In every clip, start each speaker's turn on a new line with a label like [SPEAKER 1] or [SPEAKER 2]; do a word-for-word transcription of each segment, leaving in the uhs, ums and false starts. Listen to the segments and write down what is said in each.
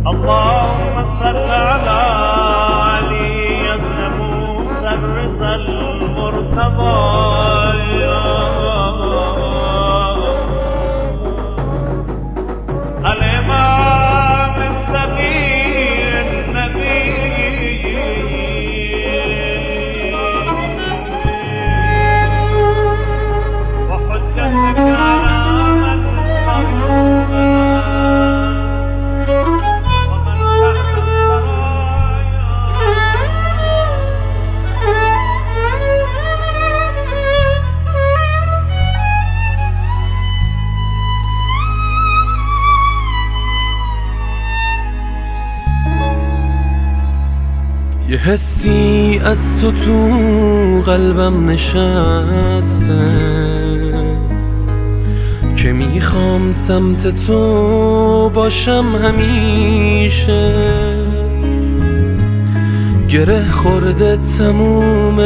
[SPEAKER 1] اللهم صل على علي ابن موسى الرضا المرتضى الإمام التقي النبي وحجتك على من صرفنا
[SPEAKER 2] یه حسی از تو تو قلبم نشسته که میخوام سمت تو باشم همیشه. گره خورده تموم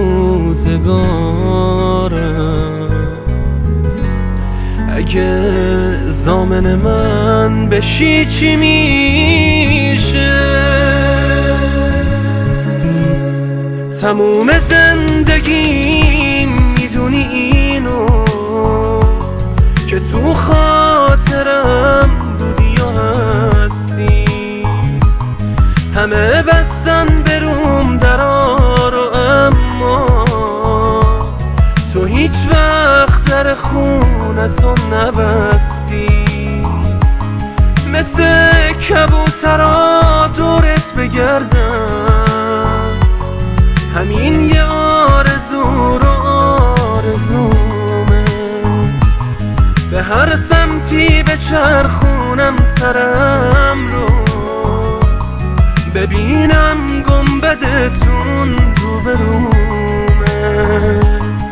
[SPEAKER 2] روزگارم، اگه ضامن من بشی چی میشه؟ تموم زندگیم میدونی اینو که تو خاطرم بودی و هستی. همه بستن بروم درا رو، اما تو هیچ وقت در خونتو نبستی. مثل کبوترها دورت بگردم، همین یه آرزو رو آرزومه. به هر سمتی به چرخونم سرم رو، ببینم گنبدتون روبرومه.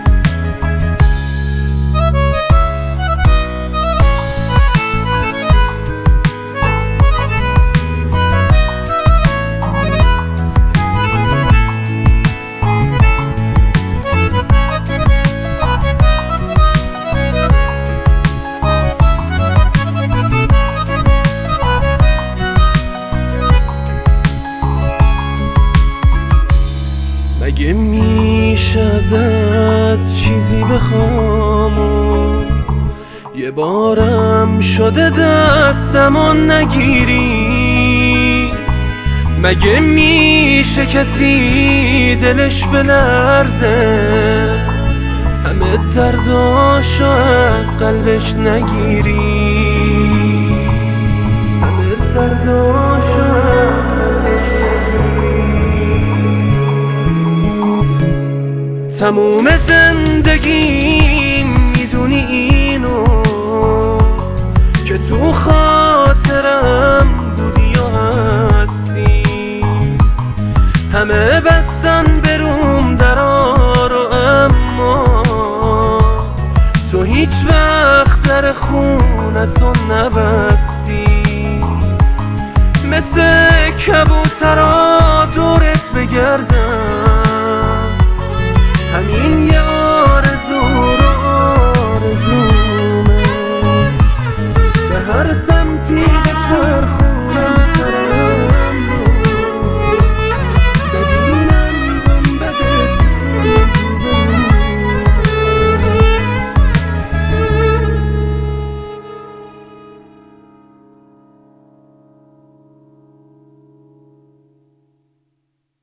[SPEAKER 2] مگه میشه ازت چیزی بخوام و یه بارم شده دستمو نگیری؟ مگه میشه کسی دلش بلرزه همه درداشو از قلبش نگیری؟ همه درداشو تموم زندگیم میدونی اینو که تو خاطرم بودی و هستی. همه بستن بروم درا رو، اما تو هیچ وقت در خونتو نبستی. مثل کبوترها دورت بگردم، همین یه آرزو رو آرزومه. به هر سمتی به